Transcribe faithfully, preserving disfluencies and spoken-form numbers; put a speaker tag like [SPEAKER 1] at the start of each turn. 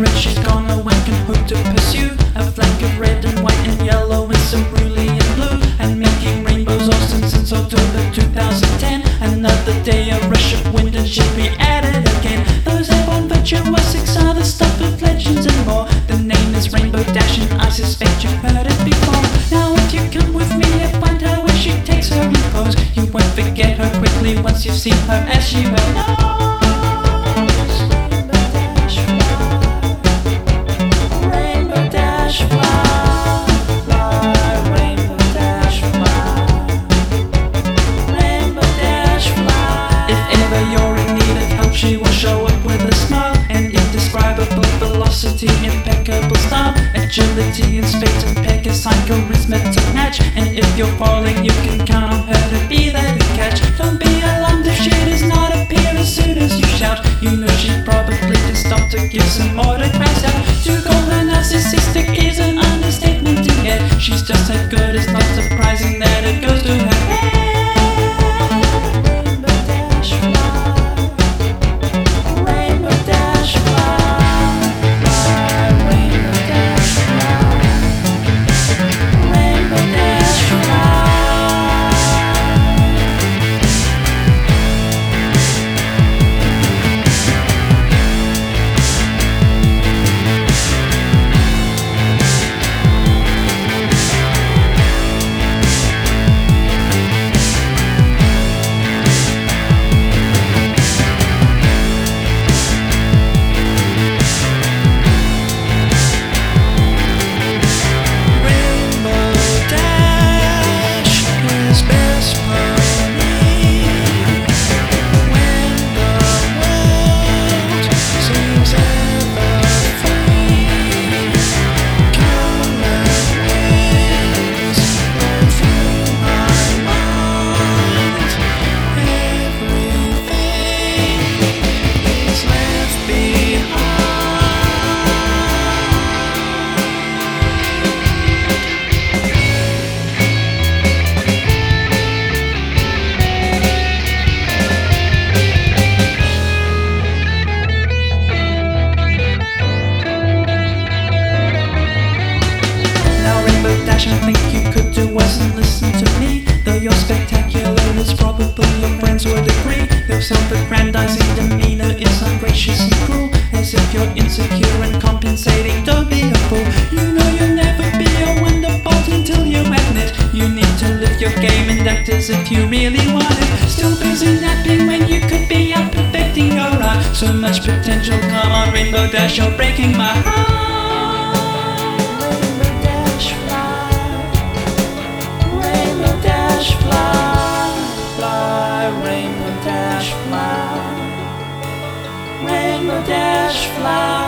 [SPEAKER 1] red, she's gone away and hope to pursue a flank of red and white and yellow and some cerulean blue, and making rainbows awesome since October two thousand ten. Another day, a rush of wind, and she'll be at it again. Those airborne virtuosics are the stuff of legends and more. The name is Rainbow Dash, and I suspect you've heard it before. Now if you come with me and find her where she takes her repose, you won't forget her quickly once you've seen her, as she well knows. She will show up with a smile and indescribable velocity, impeccable style, agility in space and Pegasus charisma to match. And if you're falling, you can count on her to be there to catch. Don't be alarmed if she does not appear as soon as you shout. You know she probably just stopped to give some autographs out. To call her narcissistic is an understatement to get. She's just as good, it's not surprising that it goes to her head. I think you could do worse than listen to me. Though you're spectacular, it's probably your friends would agree. Your self-aggrandizing demeanor is ungracious and cruel, as if you're insecure and compensating. Don't be a fool. You know you'll never be a wonderbolt until you admit you need to lift your game and act as if you really want it. Still busy napping when you could be out perfecting your art. So much potential, come on Rainbow Dash, you're breaking my heart. Fly, fly, Rainbow Dash, fly, Rainbow Dash, fly.